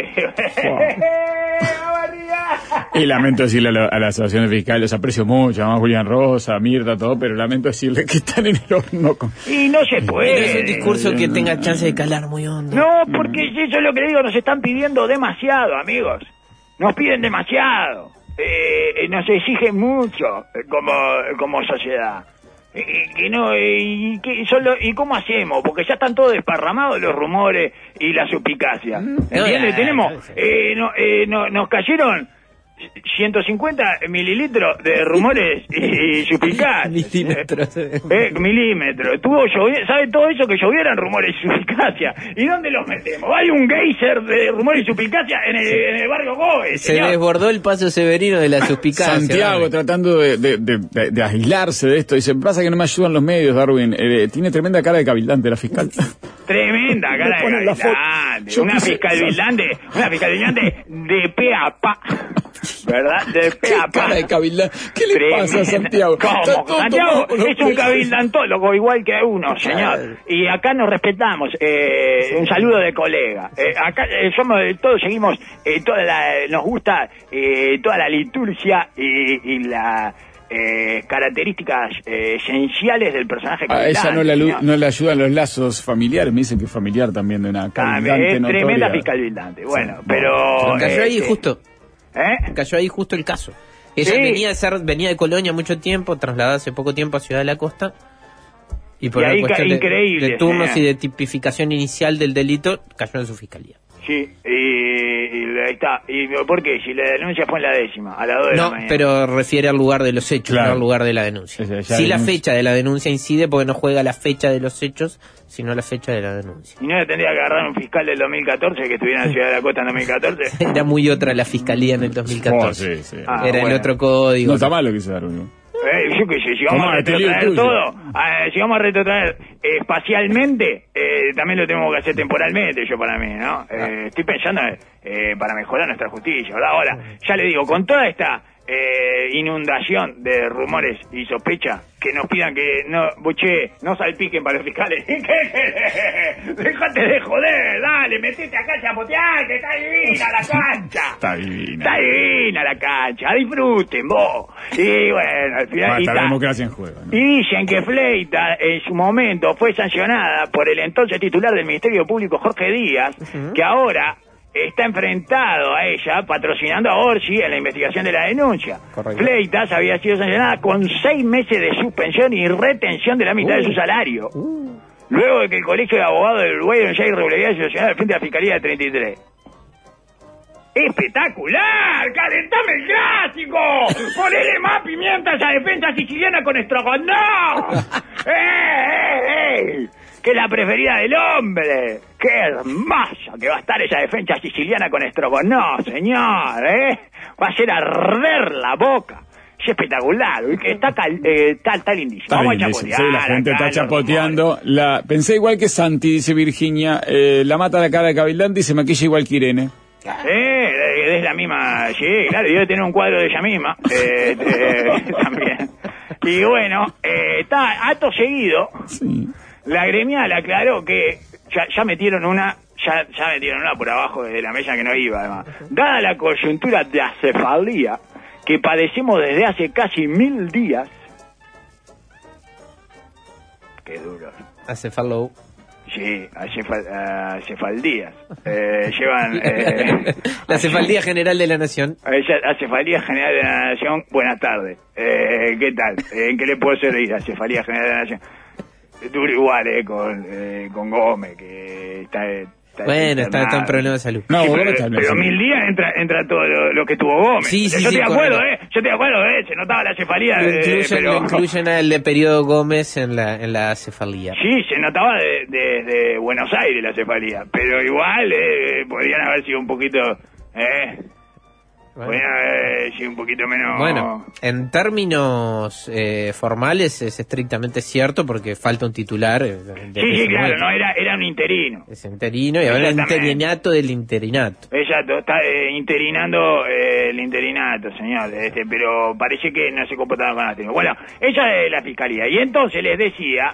Y lamento decirle a la asociación fiscal, los aprecio mucho, a Julián Rosa, a Mirta, todo, pero lamento decirle que están en el horno.
Y no se puede.
No es un discurso que tenga chance de calar muy hondo.
No, porque eso es lo que le digo, nos están pidiendo demasiado, amigos. Nos piden demasiado. Nos exigen mucho como sociedad. ¿Y cómo hacemos? Porque ya están todos desparramados los rumores y la suspicacia. ¿Entiendes? Nos cayeron 150 mililitros de rumores y suspicacias. Milímetros. ¿Sabe todo eso que llovieran rumores y suspicacias? ¿Y dónde los metemos? Hay un geyser de rumores y suspicacias en el barrio Gómez.
Se desbordó el paso severino de la suspicacia.
Santiago, tratando de aislarse de esto, dice, pasa que no me ayudan los medios, Darwin. Tiene tremenda cara de cabildante la fiscal.
Tremenda cara de cabildante. Una fiscal cabildante de pe a pa. ¿Verdad? De pe a pa.
¿Qué le pasa a Santiago?
¿Cómo? Santiago es un cabildantólogo igual que uno, señor. Y acá nos respetamos. Un saludo de colega. Acá todos seguimos, nos gusta toda la liturgia y la... características esenciales del personaje
cabildante. A ella no le ayudan los lazos familiares, me dicen que es familiar también de una cabildante
es tremenda fiscalidante. Bueno, sí, pero...
Cayó ahí justo. Cayó ahí justo el caso. Ella venía de Colonia mucho tiempo, trasladada hace poco tiempo a Ciudad de la Costa. Y por una cuestión de turnos y de tipificación inicial del delito, cayó en su fiscalía.
Sí, y ahí está. ¿Y por qué? Si la denuncia fue en la 10:00, a las 2 de la mañana.
No, pero refiere al lugar de los hechos, no al lugar de la denuncia. Sí, la fecha de la denuncia incide porque no juega la fecha de los hechos, sino la fecha de la denuncia.
¿Y no le tendría que agarrar un fiscal del 2014 que estuviera en Ciudad de la Costa en 2014?
Era muy otra la fiscalía en el 2014.
Sí.
Era el otro código.
No está mal lo que se Darwin.
Yo qué sé, si vamos a retrotraer todo, si vamos a retrotraer espacialmente, también lo tenemos que hacer temporalmente, para mí, ¿no? Estoy pensando para mejorar nuestra justicia, ¿verdad? Ahora, ya le digo, con toda esta inundación de rumores y sospechas, que nos pidan que no salpiquen para los fiscales. Déjate de joder, dale, metete acá a chapotear, que está divina la cancha.
Está
divina la cancha, disfruten vos. Y bueno, al final...
Está la democracia en juego, ¿no?
Y dicen que Fleita en su momento fue sancionada por el entonces titular del Ministerio Público, Jorge Díaz, que ahora está enfrentado a ella, patrocinando a Orsi en la investigación de la denuncia.
Correcto.
Fleitas había sido sancionada con 6 meses de suspensión y retención de la mitad de su salario. Luego de que el Colegio de Abogados del Uruguay denunció irregularidades situacionales al frente de la Fiscalía de 33. ¡Espectacular! ¡Calentame el clásico! ¡Ponele más pimienta a esa defensa siciliana con estrogonoff! ¡Que es la preferida del hombre! ¡Qué hermosa que va a estar esa defensa siciliana con estrogonoff, señor! Va a hacer arder la boca. Es espectacular, está lindísimo. Vamos a chapotear.
Sí, la gente está chapoteando. Pensé igual que Santi, dice Virginia. La mata la cara de cabildante y se maquilla igual que Irene.
Es la misma, sí, claro, yo tener un cuadro de ella misma, también. Y bueno, acto seguido, sí. La gremial aclaró que ya metieron una por abajo de la mesa que no iba, además. Dada la coyuntura de acefalía que padecemos desde hace casi 1000 días. Qué duro.
Acefalo.
Sí, acefaldías. Llevan...
la Cefaldía General de la Nación.
Acefaldía General de la Nación, buenas tardes. ¿Qué tal? ¿En qué le puedo servir? Acefaldía General de la Nación. Duro igual, con Gómez, que
Bueno, está en problema de salud.
No, sí, pero 1000 días entra todo lo que tuvo Gómez.
Sí,
yo estoy de acuerdo, yo estoy de acuerdo, se notaba la cefalía.
Lo incluyen al periodo Gómez en la cefalía.
Sí, se notaba desde Buenos Aires la cefalía, pero igual podrían haber sido un poquito... Podrían haber sido un poquito menos...
Bueno, en términos formales es estrictamente cierto porque falta un titular.
Sí, claro, no era un interino.
Es interino y ahora el interinato del interinato.
Exacto, está interinando el interinato, señor, pero parece que no se comportaba con la. Bueno, ella es la fiscalía. Y entonces les decía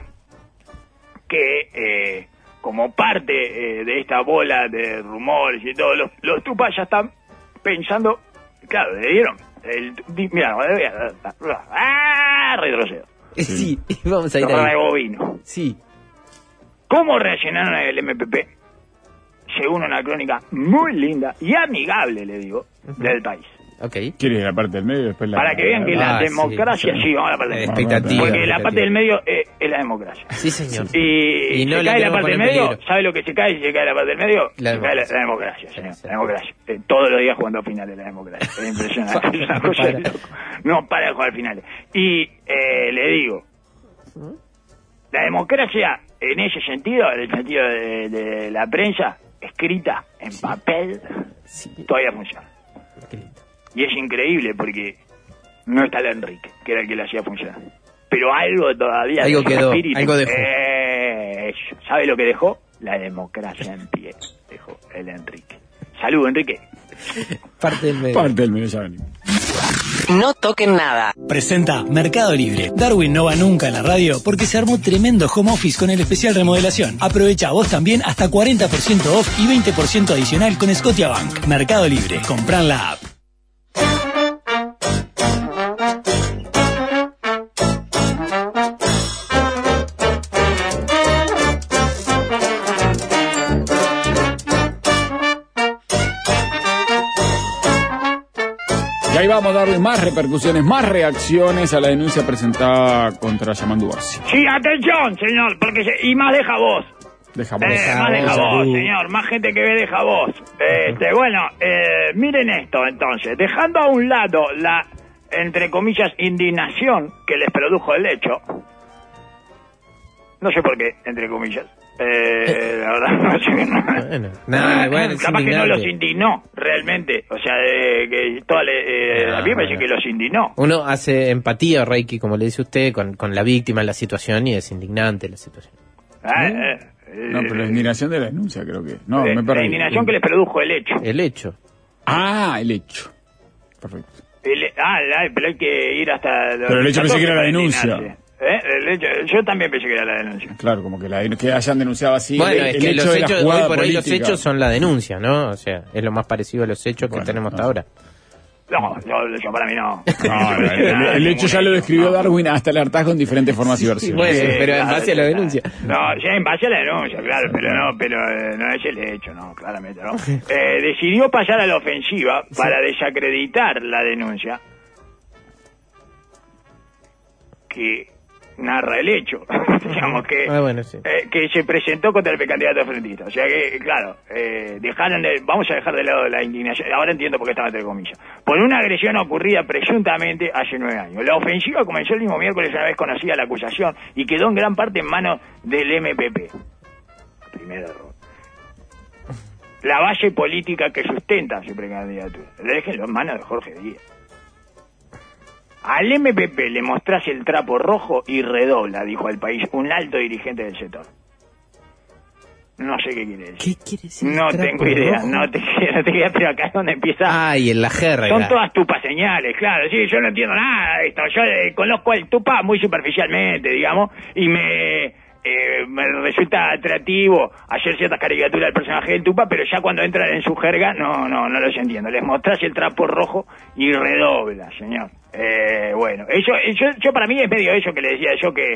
que como parte de esta bola de rumores y todo, los tupas ya están pensando, claro, le dieron mira, retrocedo.
Sí, vamos a ir
ahí. Rebobino.
Sí.
¿Cómo reaccionaron el MPP? Según una crónica muy linda y amigable, le digo, del país.
Okay.
¿Quieres la parte del medio? Después
para que vean que la democracia, sí, vamos a la parte del medio. Porque la parte del medio es la democracia.
Sí, señor.
Y no se cae la parte del medio, ¿sabe lo que se cae si se cae la parte del medio? Se cae la democracia, señor. La democracia. Todos los días jugando finales de la democracia. Es impresionante. Es una cosa de loco. No para de jugar finales. Y le digo, la democracia, en ese sentido, en el sentido de la prensa, escrita en papel, todavía funciona. Y es increíble porque no está el Enrique, que era el que le hacía funcionar. Pero algo todavía...
Algo quedó, algo dejó.
¿Sabe lo que dejó? La democracia en pie. Dejó el Enrique. Salud, Enrique.
Parte del medio.
Parte del medio, ya venimos.
No toquen nada.
Presenta Mercado Libre. Darwin no va nunca a la radio porque se armó tremendo home office con el especial remodelación. Aprovecha vos también hasta 40% off y 20% adicional con Scotiabank. Mercado Libre. Compran la app.
Y ahí vamos a darle más repercusiones, más reacciones a la denuncia presentada contra Yamandu Orsi.
Sí, atención, señor, porque y más deja voz.
Deja voz.
Más deja voz, señor, más gente que ve deja voz. Bueno, miren esto entonces, dejando a un lado la, entre comillas, indignación que les produjo el hecho. No sé por qué, entre comillas. La verdad no sé. Bueno, capaz que no los indignó realmente, o sea, que toda a mí me parece que los indignó.
Uno hace empatía, Reiki, como le dice usted, con la víctima en la situación y es indignante la situación.
No, pero la indignación de la denuncia, creo que. No, me perdí.
La indignación que les produjo el hecho.
El hecho.
Ah, el hecho. Perfecto.
Pero hay que ir hasta.
Pero el hecho pensé que era la denuncia.
Yo también pensé que era la denuncia.
Claro, como que hayan denunciado así.
Bueno, es que los hechos, hoy por hoy los hechos son la denuncia, ¿no? O sea, es lo más parecido a los hechos que tenemos hasta ahora.
No, yo para mí no.
El hecho ya lo describió Darwin hasta el hartazgo en diferentes formas y versiones.
Bueno, pero en base a la denuncia.
No, ya en base a la denuncia, claro, pero no es el hecho, no, claramente, ¿no? Decidió pasar a la ofensiva para desacreditar la denuncia que narra el hecho, digamos que que se presentó contra el candidato frentista. O sea que, claro, vamos a dejar de lado la indignación, ahora entiendo por qué estaba entre comillas, por una agresión ocurrida presuntamente hace 9 años. La ofensiva comenzó el mismo miércoles, una vez conocida la acusación, y quedó en gran parte en manos del MPP. Primer error. La base política que sustenta su precandidatura. Déjenlo en manos de Jorge Díaz. Al MPP le mostrás el trapo rojo y redobla, dijo al país un alto dirigente del sector. No sé qué quiere decir.
¿Qué quiere decir?
No tengo idea, no te queda, pero acá es donde empieza.
Ay, en la jerga.
Son todas tupas señales, claro, sí, yo no entiendo nada de esto. Yo conozco al tupa muy superficialmente, digamos, y me resulta atractivo hacer ciertas caricaturas del personaje del tupa, pero ya cuando entran en su jerga, no los entiendo. Les mostrás el trapo rojo y redobla, señor. Bueno, yo para mí es medio eso que le decía yo, que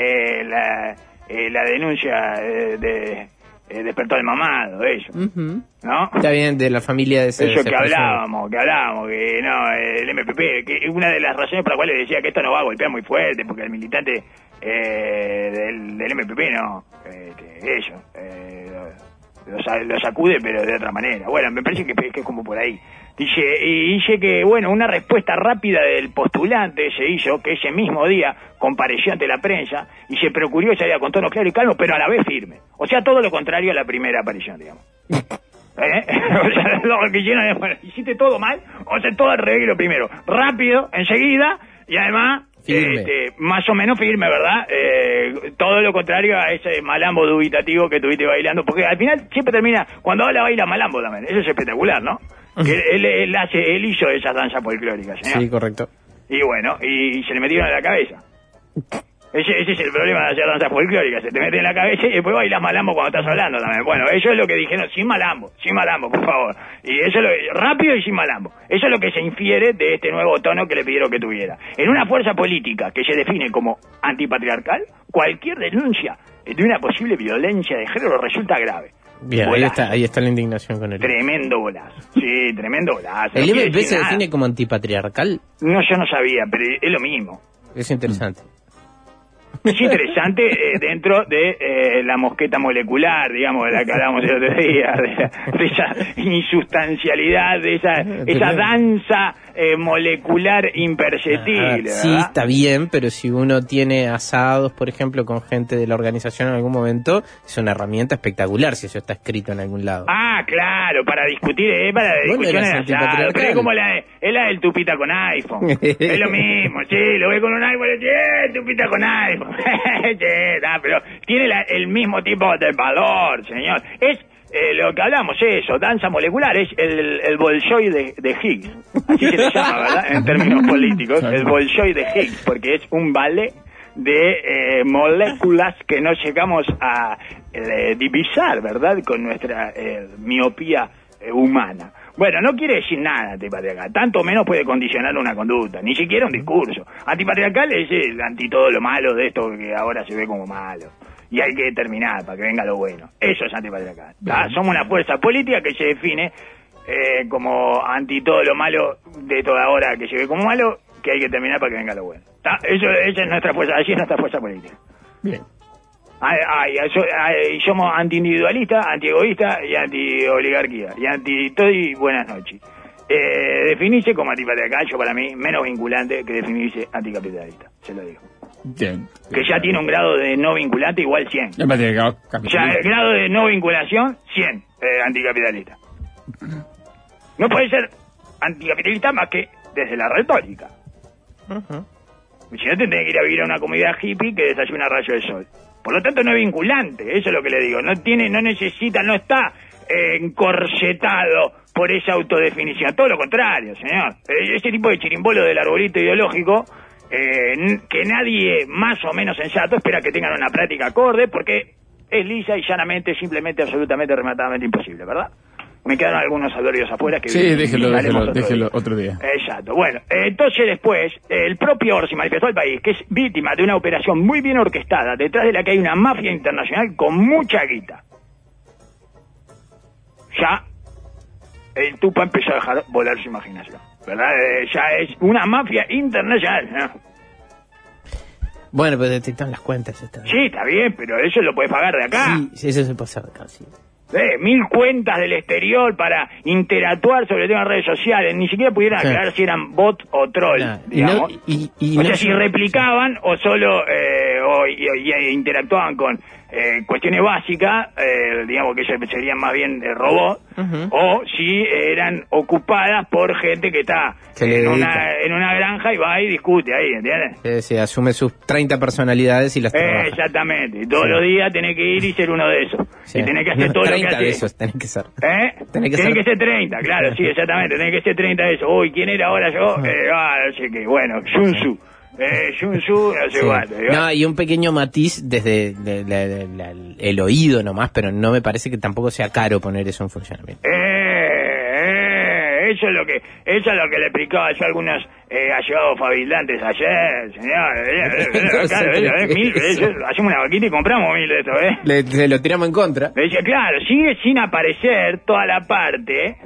la denuncia despertó al mamado, eso, ¿no?
Está bien, de la familia de ese.
Eso que hablábamos, que no, el MPP, que una de las razones por las cuales decía que esto no va a golpear muy fuerte, porque el militante del MPP no, lo sacude, pero de otra manera. Bueno, me parece que es como por ahí. Dice que, bueno, una respuesta rápida del postulante se hizo, que ese mismo día compareció ante la prensa y se procuró esa idea con tono claro y calmo, pero a la vez firme. O sea, todo lo contrario a la primera aparición, digamos. O sea, lo que llena de, bueno, hiciste todo mal, o sea, todo al revés lo primero. Rápido, enseguida, y además, más o menos firme, ¿verdad? Todo lo contrario a ese malambo dubitativo que tuviste bailando, porque al final siempre termina, cuando habla baila malambo también. Eso es espectacular, ¿no? Él hizo esas danzas folclóricas, señor.
Sí, correcto.
Y bueno, y se le metieron en la cabeza. Ese es el problema de hacer danzas folclóricas, se te mete en la cabeza y después bailas malambo cuando estás hablando también. Bueno, eso es lo que dijeron, sin malambo, por favor. Y eso es rápido y sin malambo. Eso es lo que se infiere de este nuevo tono que le pidieron que tuviera. En una fuerza política que se define como antipatriarcal, cualquier denuncia de una posible violencia de género resulta grave.
Bien, ahí está la indignación con él.
Tremendo bolazo. Sí, tremendo bolazo.
¿El IBP se define como antipatriarcal?
No, yo no sabía, pero es lo mismo.
Es interesante.
Es interesante dentro de la mosqueta molecular, digamos, de la que hablábamos el otro día, de esa insustancialidad, de esa danza molecular imperceptible.
Sí, está bien, pero si uno tiene asados, por ejemplo, con gente de la organización en algún momento, es una herramienta espectacular si eso está escrito en algún lado.
Ah, claro, para discutir, para discusiones de asado, pero es como la del tupita con iPhone. Es lo mismo, sí, lo ve con un iPhone y dice, tupita con iPhone. Pero tiene el mismo tipo de valor, señor. Es lo que hablamos, eso, danza molecular, es el Bolshoi de Higgs. Así se le llama, ¿verdad? En términos políticos, el Bolshoi de Higgs, porque es un ballet de moléculas que no llegamos a divisar, ¿verdad? Con nuestra miopía humana. Bueno, no quiere decir nada antipatriarcal, tanto menos puede condicionar una conducta, ni siquiera un discurso. Antipatriarcal es el anti todo lo malo de esto que ahora se ve como malo. Y hay que terminar para que venga lo bueno. Eso es antipatriarcal. Somos una fuerza política que se define como anti todo lo malo de toda ahora que se ve como malo, que hay que terminar para que venga lo bueno. Esa es nuestra fuerza, así es nuestra fuerza política.
Bien.
Somos anti-individualistas, anti-egoístas y anti-oligarquía y anti-todo y buenas noches. Definirse como antipatriarcal, yo para mí, menos vinculante que definirse anticapitalista, se lo digo.
Bien.
Que ya tiene un grado de no vinculante igual 100. Ya el grado de no vinculación, 100, anticapitalista. No puede ser anticapitalista más que desde la retórica. Si no, tendría que ir a vivir a una comunidad hippie que desayuna a rayo de sol. Por lo tanto, no es vinculante, eso es lo que le digo. No necesita, no está encorsetado por esa autodefinición. Todo lo contrario, señor. Ese tipo de chirimbolo del arbolito ideológico, que nadie más o menos sensato espera que tengan una práctica acorde, porque es lisa y llanamente, simplemente, absolutamente, rematadamente imposible, ¿verdad? Me quedaron algunos adorios afuera que...
Sí, déjelo otro día.
Exacto. Bueno, entonces después, el propio Orsi manifestó al país que es víctima de una operación muy bien orquestada, detrás de la que hay una mafia internacional con mucha guita. Ya, el Tupa empezó a dejar volar su imaginación, ¿verdad? Ya es una mafia internacional, ¿no?
Bueno, pues detectan las cuentas.
Sí, está bien, pero eso lo puede pagar de acá.
Sí, eso se puede hacer de acá, sí.
1000 cuentas del exterior para interactuar sobre el tema de redes sociales, ni siquiera pudieran aclarar si eran bot o troll, digamos. O sea, si replicaban o solo interactuaban con cuestiones básicas, digamos que serían más bien robots, o si eran ocupadas por gente que está en una granja y va y discute ahí, ¿entiendes?
Se asume sus 30 personalidades y las trabaja.
Exactamente, y todos los días tenés que ir y ser uno de esos. Y tenés que hacer todo lo que haces.
De esos tenés que ser.
Tenés que ser 30, claro, sí, exactamente, tenés que ser 30 de esos. Uy, ¿quién era ahora yo? No sé qué, bueno, Junsu. Junsu, no sé cuánto.
No, y un pequeño matiz desde el oído nomás, pero no me parece que tampoco sea caro poner eso en funcionamiento.
Eso es lo que le explicaba yo a algunos allegados fabricantes ayer, señor. Claro, hacemos una vaquita y compramos 1000 de estos,
Le lo tiramos en contra.
Le decía, claro, sigue sin aparecer toda la parte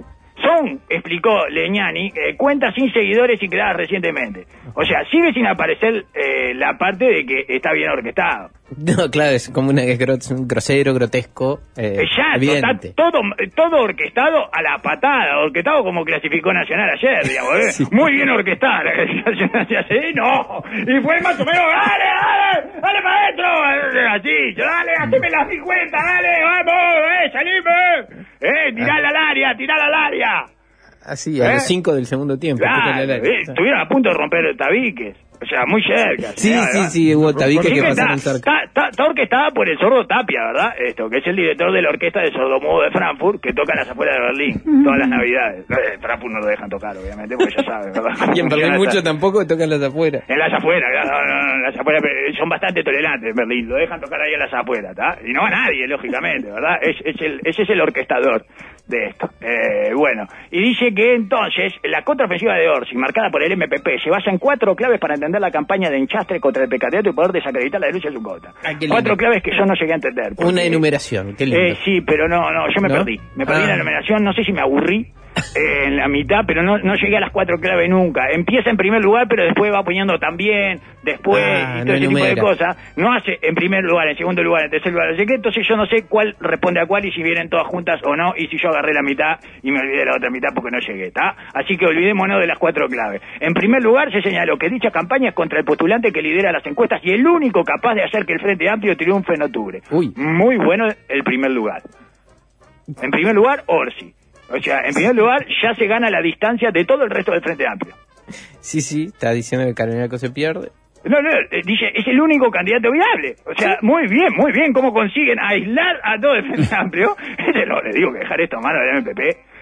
son, explicó Legnani, cuentas sin seguidores y creadas recientemente. O sea, sigue sin aparecer la parte de que está bien orquestado.
No, claro, es como un grosero, grotesco,
evidente. Está todo orquestado a la patada, orquestado como clasificó Nacional ayer, digamos, sí. Muy bien orquestada la clasificación ayer, no, y fue más o menos, dale para adentro, así, dale, haceme las 50, dale, vamos, salime, tirala al área.
Así, a los 5 del segundo tiempo.
Claro, estuvieron a punto de romper tabiques. O sea, muy cerca.
Sí, hubo tabiques que pasaron cerca.
Está orquestada por el sordo Tapia, ¿verdad? Que es el director de la orquesta de sordomudo de Frankfurt, que toca en las afueras de Berlín, todas las navidades. Frankfurt no lo dejan tocar, obviamente, porque ya saben, ¿verdad?
Y en Berlín mucho tampoco tocan las afueras.
En las afueras, no, las afueras son bastante tolerantes en Berlín, lo dejan tocar ahí en las afueras, ¿está? Y no va nadie, lógicamente, ¿verdad? Ese es el orquestador de esto. Bueno, y dice que entonces la contraofensiva de Orsi, marcada por el MPP, se basa en 4 claves para entender la campaña de enchastre contra el precandidato y poder desacreditar la denuncia de su cota. 4 claves que yo no llegué a entender.
Porque, una enumeración, qué lindo.
Sí, pero no, yo me perdí en la enumeración, no sé si me aburrí en la mitad, pero no llegué a las 4 claves nunca. Empieza en primer lugar, pero después va poniendo también, después, y todo ese tipo de cosas. No hace en primer lugar, en segundo lugar, en tercer lugar, así que entonces yo no sé cuál responde a cuál y si vienen todas juntas o no, y si yo agarré la mitad y me olvidé de la otra mitad porque no llegué, ¿está? Así que olvidémonos de las 4 claves. En primer lugar, se señaló que dicha campaña es contra el postulante que lidera las encuestas y el único capaz de hacer que el Frente Amplio triunfe en octubre. Muy bueno el primer lugar. En primer lugar, Orsi. O sea, en primer lugar, ya se gana la distancia de todo el resto del Frente Amplio.
Sí, está diciendo que Carolinaco se pierde.
No, dice, es el único candidato viable. O sea, muy bien, cómo consiguen aislar a todo el Frente Amplio. Le digo que dejar esto a mano del MPP.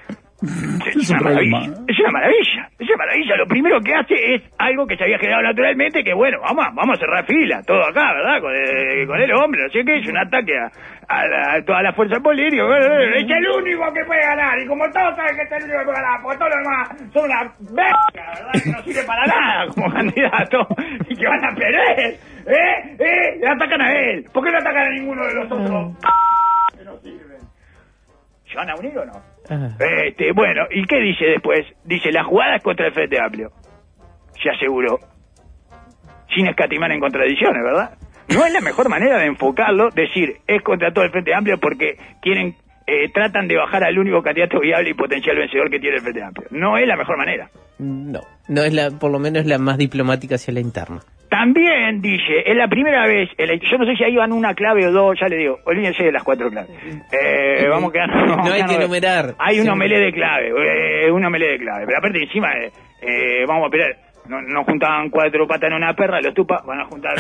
Es una maravilla. Lo primero que hace es algo que se había generado naturalmente, que bueno, vamos a cerrar fila, todo acá, ¿verdad? Con el hombre, no sé qué, es un ataque a toda la fuerza política. Es el único que puede ganar, y como todos saben que es el único que puede ganar, porque todos los demás son una verga, ¿verdad? Que no sirve para nada como candidato, y que van a perder, le atacan a él. ¿Por qué no atacan a ninguno de los otros? Que no sirven. ¿Se van a unir o no? Bueno, ¿y qué dice después? Dice, la jugada es contra el Frente Amplio. Se aseguró. Sin escatimar en contradicciones, ¿verdad? No es la mejor manera de enfocarlo, decir, es contra todo el Frente Amplio porque tratan de bajar al único candidato viable y potencial vencedor que tiene el Frente Amplio. No es la mejor manera.
No es por lo menos la más diplomática hacia la interna.
También dice, es la primera vez, yo no sé si ahí van una clave o dos, ya le digo, olvídense de las 4 claves. Vamos a quedar.
No hay que enumerar.
Hay un omelé de clave, pero aparte encima, vamos a esperar. No juntaban 4 patas en una perra, los tupas van a juntar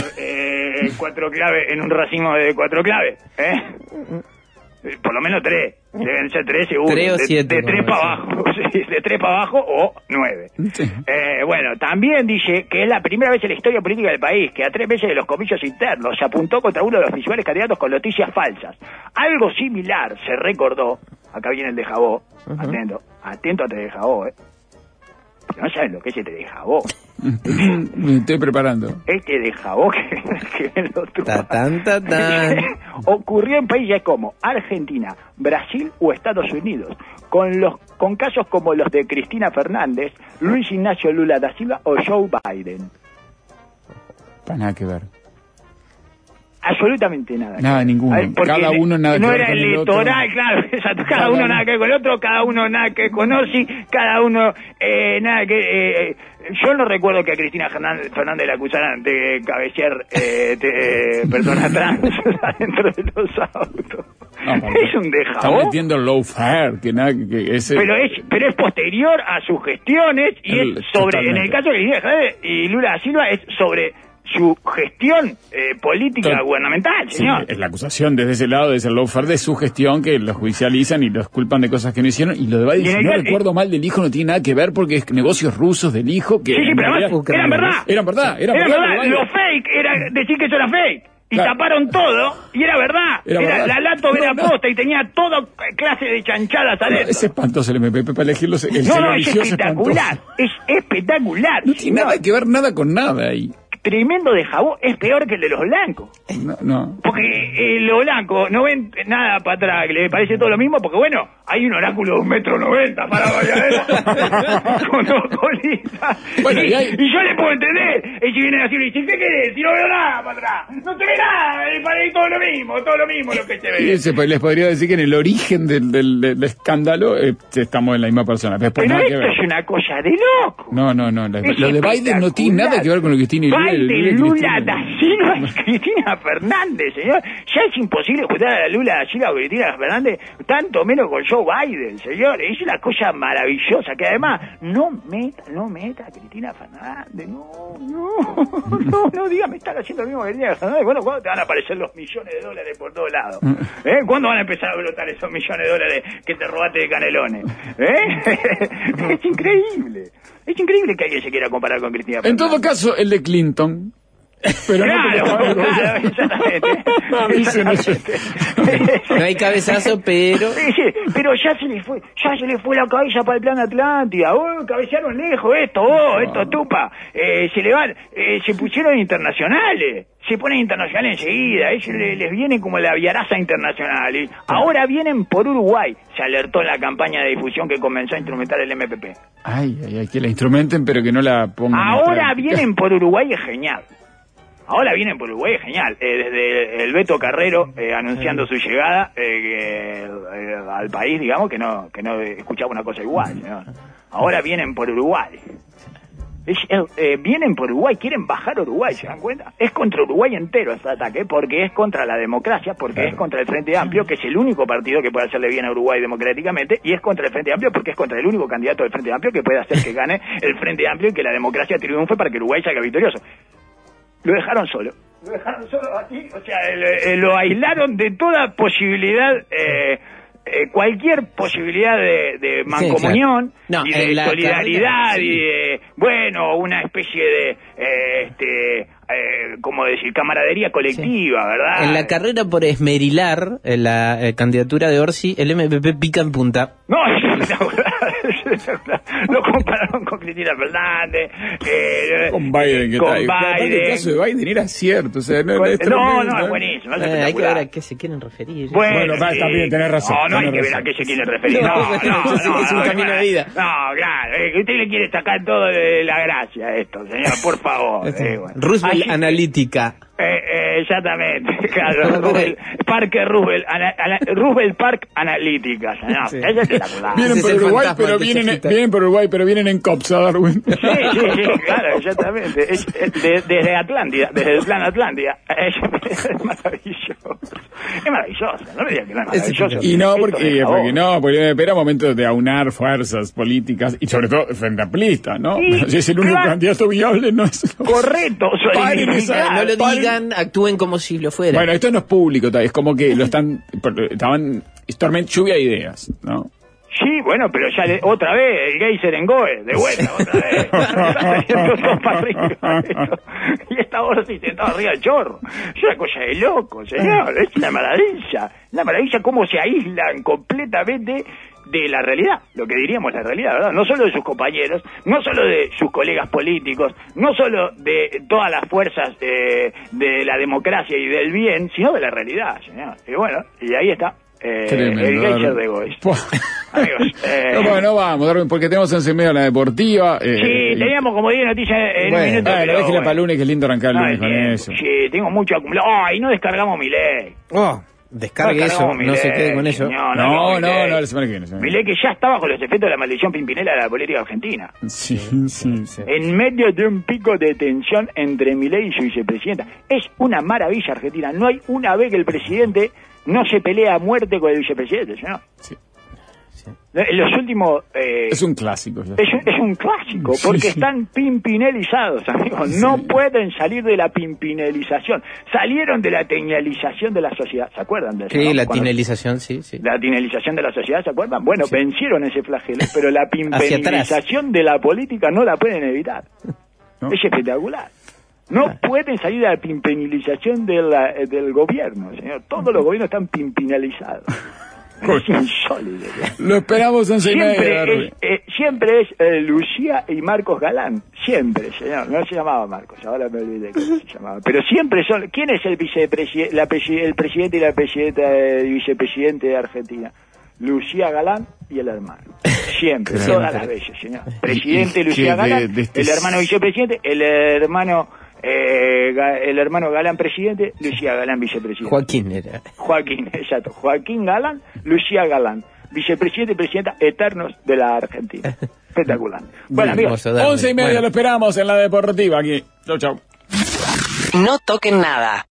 4 claves en un racimo de 4 claves, por lo menos 3, deben ser 3 seguro.
3 o 7.
De 3 para abajo, de 3 para abajo o 9. Sí. Bueno, también dice que es la primera vez en la historia política del país que a 3 meses de los comicios internos se apuntó contra uno de los principales candidatos con noticias falsas. Algo similar se recordó, acá viene el de Jabó, atento a de Jabó, no saben lo que es este de Jabó.
Me estoy preparando.
Este de Jabó que lo ocurrió en países como Argentina, Brasil o Estados Unidos, con casos como los de Cristina Fernández, Luis Ignacio Lula da Silva o Joe Biden.
Para nada que ver.
Absolutamente nada.
Nada, ninguno. Cada uno nada que ver.
No era electoral, claro, exacto. Cada uno nada que ver con el otro, cada uno nada que ver con Orsi, cada uno nada que... yo no recuerdo que a Cristina Fernández la acusaran de cabecear personas trans dentro de los autos. No, es un dejado.
Está metiendo low fare, que nada, que ese...
pero es posterior a sus gestiones y es sobre, en el caso de Cristina Fernández y Lula da Silva, es sobre su gestión política gubernamental, señor.
Sí, es la acusación desde ese lado, desde el lawfare de su gestión, que los judicializan y los culpan de cosas que no hicieron, y lo de Biden, si no recuerdo mal, del hijo no tiene nada que ver porque es negocios rusos del hijo que...
Sí, pero eran verdad. Lo fake era decir que eso era fake. Y taparon todo, y era verdad. La Lato era posta y tenía toda clase de chanchadas adentro.
Es espantoso el MPP para elegirlos.
Es espectacular. Es espectacular.
No tiene nada que ver nada con nada ahí.
tremendo de jabón, es peor que el de los blancos.
No.
Porque los blancos no ven nada para atrás, que les parece todo lo mismo, porque bueno, hay un oráculo de 1,90 m para variar, con 2 colitas. Bueno, y yo le puedo entender, y si vienen así y dicen, ¿qué querés? Si no veo nada para atrás, no te ve nada, parece todo lo mismo lo que se ve.
Y les podría decir que en el origen del escándalo estamos en la misma persona.
Pero esto es una cosa de loco.
No. Lo de Biden no tiene nada que ver con lo que tiene
Lula da Silva y Cristina Fernández, señor. Ya es imposible juntar a la Lula da Silva con Cristina Fernández, tanto menos con Joe Biden, señor. Es una cosa maravillosa, que además no meta a Cristina Fernández, no diga, me están haciendo lo mismo que Cristina Fernández. Bueno, ¿cuándo te van a aparecer los millones de dólares por todos lados? ¿Cuándo van a empezar a brotar esos millones de dólares que te robaste de Canelones? Es increíble. Es increíble que alguien se quiera comparar con Cristina Fernández.
En todo caso, el de Clinton. Pero
claro, exactamente.
No hay cabezazo, pero...
Sí, pero ya se le fue la cabeza para el plan Atlántida. Cabecearon lejos esto tupa. Se pusieron internacionales. Se ponen internacionales enseguida. Ellos les vienen como la viaraza internacional. Y ahora vienen por Uruguay. Se alertó en la campaña de difusión que comenzó a instrumentar el MPP.
Ay, que la instrumenten, pero que no la pongan.
Ahora vienen por Uruguay, es genial. Desde el Beto Carrero anunciando su llegada al país, digamos, que no escuchaba una cosa igual, ¿no? Ahora vienen por Uruguay. Vienen por Uruguay, quieren bajar Uruguay, ¿se dan cuenta? Es contra Uruguay entero este ataque, porque es contra la democracia, porque es contra el Frente Amplio, que es el único partido que puede hacerle bien a Uruguay democráticamente, y es contra el Frente Amplio porque es contra el único candidato del Frente Amplio que puede hacer que gane el Frente Amplio y que la democracia triunfe para que Uruguay salga victorioso. Lo dejaron solo aquí, o sea, lo aislaron de toda posibilidad, cualquier posibilidad de mancomunión, sí, claro. Y de solidaridad, carrera, sí. Y de, una especie de, ¿cómo decir? Camaradería colectiva, sí. ¿Verdad?
En la carrera por esmerilar la candidatura de Orsi, el MPP pica en punta.
No, lo compararon con Cristina Fernández,
con Biden, el caso de Biden era cierto, o sea,
es buenísimo.
Hay que ver a qué se quieren referir.
Bueno, también tenés razón.
No hay que ver a qué se quieren referir. No,
es un camino de vida.
No, claro, usted le quiere sacar todo de la gracia a esto, señor, por favor.
Roosevelt Analítica.
Exactamente, claro. Roosevelt Park Analítica, señor. Sí. Esa es la
Vienen por Uruguay, pero vienen en COPS a Darwin.
Sí, claro, exactamente. Desde Atlántida, desde el plan Atlántida. Es maravilloso. Es maravilloso, no me digas que no es maravilloso.
Y no, porque espera momentos de aunar fuerzas políticas y sobre todo frente amplista, ¿no? Si es el único candidato viable, no es...
Correcto,
no lo digan, actúen como si lo fuera.
Bueno, esto no es público, es como que estaban lluvia de ideas, ¿no?
Sí, bueno, pero ya otra vez, el geyser en Goe, de vuelta, otra vez. Todo para arriba. Y esta Orsi sentado arriba del chorro. Es una cosa de loco, señor. Es una maravilla cómo se aíslan completamente de la realidad, lo que diríamos la realidad, ¿verdad? No solo de sus compañeros, no solo de sus colegas políticos, no solo de todas las fuerzas de la democracia y del bien, sino de la realidad, señor. Y bueno, y ahí está.
Tremendo,
el geyser de Goes. Amigos,
no vamos, Darwin, porque tenemos en medio la deportiva.
Sí, teníamos como 10 noticias en un minuto.
Déjela para el lunes, que es lindo arrancar el lunes con eso.
Sí, tengo mucho acumulado. Y no descargamos mi ley.
Descargue eso, no se quede con eso.
No, la semana que viene.
Mi ley que ya está bajo los efectos de la maldición pimpinela de la política argentina.
Sí.
En medio de un pico de tensión entre Milei y su vicepresidenta. Es una maravilla Argentina. No hay una vez que el presidente no se pelea a muerte con el vicepresidente, ¿no? Sí. En los últimos...
es un clásico.
Es un clásico, porque están pimpinelizados, amigos. Sí. No pueden salir de la pimpinelización. Salieron de la tenialización de la sociedad, ¿se acuerdan de eso?
Sí, ¿no? La tinelización, sí.
La tinelización de la sociedad, ¿se acuerdan? Bueno, vencieron ese flagelo, pero la pimpinelización de la política no la pueden evitar. ¿No? Es espectacular. No pueden salir de la pimpinelización del gobierno, señor. Todos los gobiernos están pimpinalizados. Es insólito.
Lo esperamos 11:30.
Siempre es Lucía y Marcos Galán. Siempre, señor. No se llamaba Marcos, ahora me olvidé cómo se llamaba. Pero siempre son... ¿Quién es el el presidente y la presidenta y vicepresidente de Argentina? Lucía Galán y el hermano. Siempre, todas las veces, señor. Presidente Lucía Galán, el hermano vicepresidente, el hermano Galán presidente, Lucía Galán vicepresidente.
Joaquín era.
Joaquín, exacto. Joaquín Galán, Lucía Galán, vicepresidente y presidenta eternos de la Argentina. Espectacular. Bueno, amigos,
11:30 lo esperamos en la deportiva aquí. Chau, chau.
No toquen nada.